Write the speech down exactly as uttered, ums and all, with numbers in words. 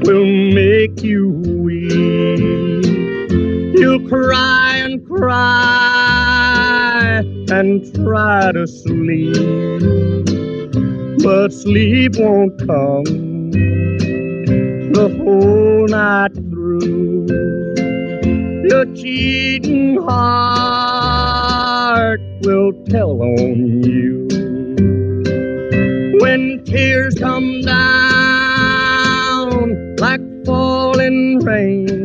will make you weep. You'll cry and cry and try to sleep, but sleep won't come the whole night through. Your cheating heart will tell on you. When tears come down like falling rain,